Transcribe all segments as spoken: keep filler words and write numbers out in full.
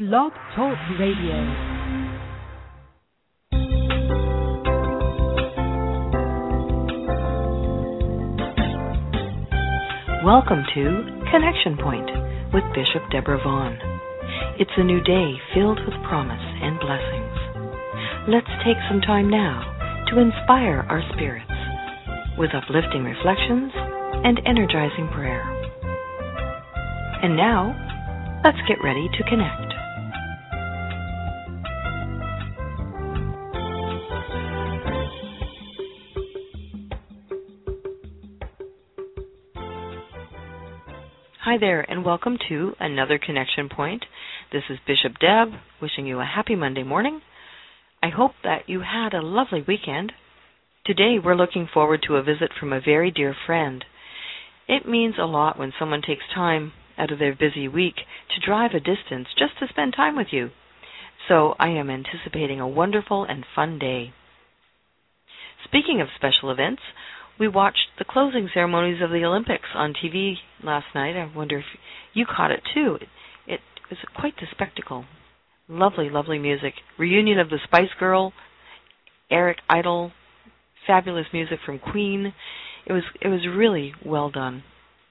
Blog Talk Radio. Welcome to Connection Point with Bishop Deborah Vaughn. It's a new day filled with promise and blessings. Let's take some time now to inspire our spirits with uplifting reflections and energizing prayer. And now, let's get ready to connect. Hi there, and welcome to another Connection Point. This is Bishop Deb, wishing you a happy Monday morning. I hope that you had a lovely weekend. Today, we're looking forward to a visit from a very dear friend. It means a lot when someone takes time out of their busy week to drive a distance just to spend time with you. So I am anticipating a wonderful and fun day. Speaking of special events, we watched the closing ceremonies of the Olympics on T V last night. I wonder if you caught it too. It, it was quite the spectacle. Lovely, lovely music. Reunion of the Spice Girl, Eric Idle, fabulous music from Queen. It was it was really well done.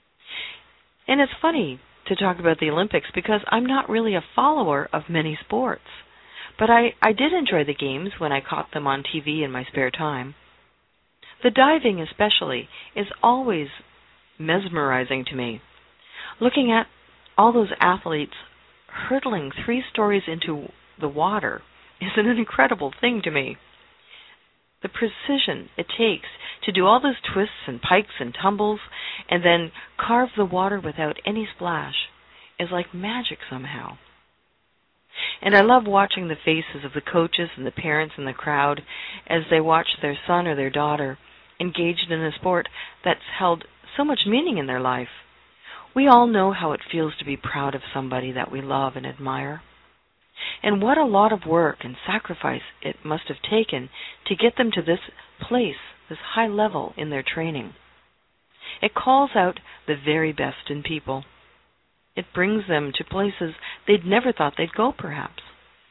And it's funny to talk about the Olympics because I'm not really a follower of many sports. But I, I did enjoy the games when I caught them on T V in my spare time. The diving especially is always mesmerizing to me. Looking at all those athletes hurtling three stories into the water is an incredible thing to me. The precision it takes to do all those twists and pikes and tumbles and then carve the water without any splash is like magic somehow. And I love watching the faces of the coaches and the parents in the crowd as they watch their son or their daughter engaged in a sport that's held so much meaning in their life. We all know how it feels to be proud of somebody that we love and admire. And what a lot of work and sacrifice it must have taken to get them to this place, this high level in their training. It calls out the very best in people. It brings them to places they'd never thought they'd go, perhaps.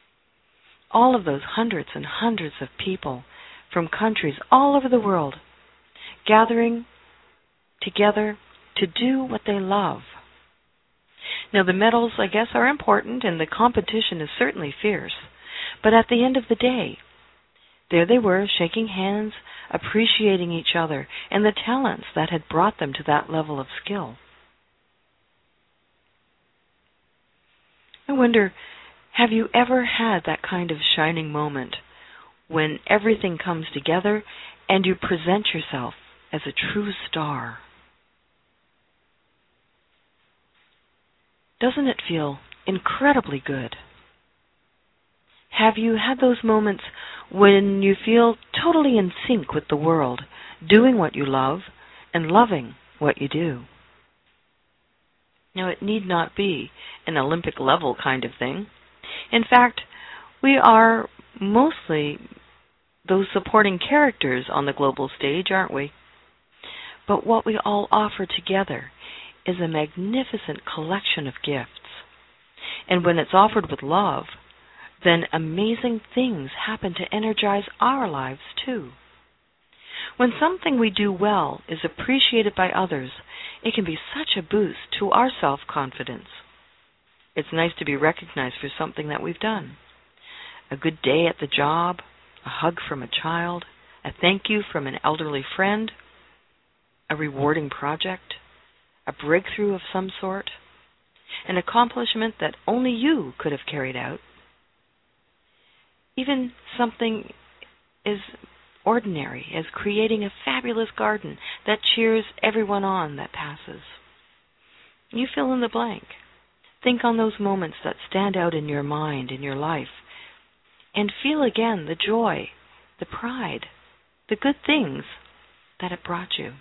All of those hundreds and hundreds of people from countries all over the world gathering together to do what they love. Now, the medals, I guess, are important, and the competition is certainly fierce. But at the end of the day, there they were, shaking hands, appreciating each other, and the talents that had brought them to that level of skill. I wonder, have you ever had that kind of shining moment when everything comes together and you present yourself as a true star? Doesn't it feel incredibly good? Have you had those moments when you feel totally in sync with the world, doing what you love and loving what you do? Now, it need not be an Olympic level kind of thing. In fact, we are mostly those supporting characters on the global stage, aren't we? But what we all offer together is a magnificent collection of gifts. And when it's offered with love, then amazing things happen to energize our lives too. When something we do well is appreciated by others, it can be such a boost to our self-confidence. It's nice to be recognized for something that we've done. A good day at the job, a hug from a child, a thank you from an elderly friend, a rewarding project, a breakthrough of some sort, an accomplishment that only you could have carried out. Even something as ordinary as creating a fabulous garden that cheers everyone on that passes. You fill in the blank. Think on those moments that stand out in your mind, in your life, and feel again the joy, the pride, the good things that it brought you.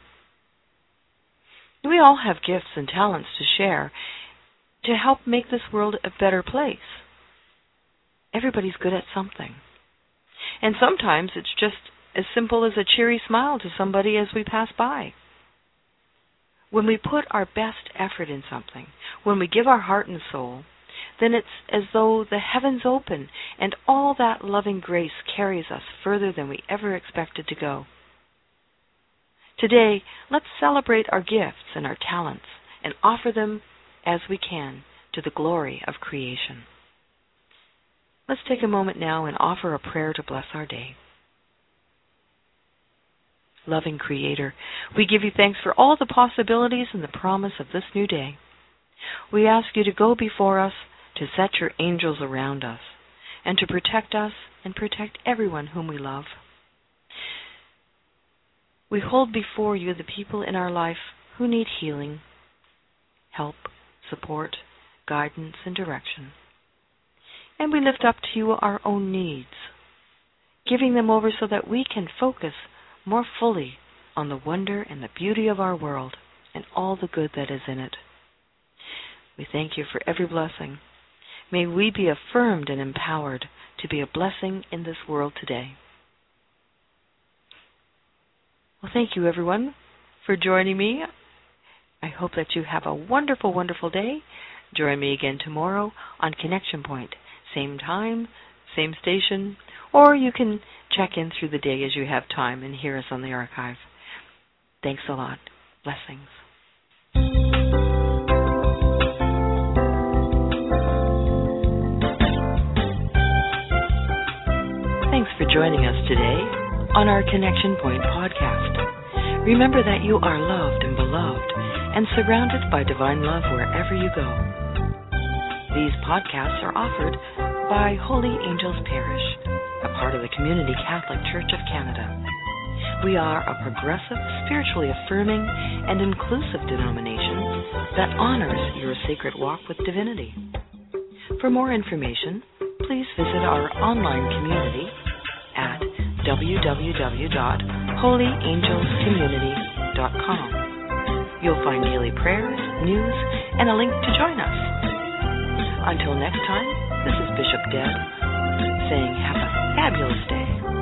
We all have gifts and talents to share to help make this world a better place. Everybody's good at something. And sometimes it's just as simple as a cheery smile to somebody as we pass by. When we put our best effort in something, when we give our heart and soul, then it's as though the heavens open and all that loving grace carries us further than we ever expected to go. Today, let's celebrate our gifts and our talents and offer them as we can to the glory of creation. Let's take a moment now and offer a prayer to bless our day. Loving Creator, we give you thanks for all the possibilities and the promise of this new day. We ask you to go before us, to set your angels around us, and to protect us and protect everyone whom we love. We hold before you the people in our life who need healing, help, support, guidance, and direction. And we lift up to you our own needs, giving them over so that we can focus more fully on the wonder and the beauty of our world and all the good that is in it. We thank you for every blessing. May we be affirmed and empowered to be a blessing in this world today. Well, thank you, everyone, for joining me. I hope that you have a wonderful, wonderful day. Join me again tomorrow on Connection Point. Same time, same station, or you can check in through the day as you have time and hear us on the archive. Thanks a lot. Blessings. Thanks for joining us today on our Connection Point podcast. Remember that you are loved and beloved and surrounded by divine love wherever you go. These podcasts are offered by Holy Angels Parish, a part of the Community Catholic Church of Canada. We are a progressive, spiritually affirming, and inclusive denomination that honors your sacred walk with divinity. For more information, please visit our online community at w w w dot holy angels community dot com. You'll find daily prayers, news, and a link to join us. Until next time, this is Bishop Deb saying have a fabulous day.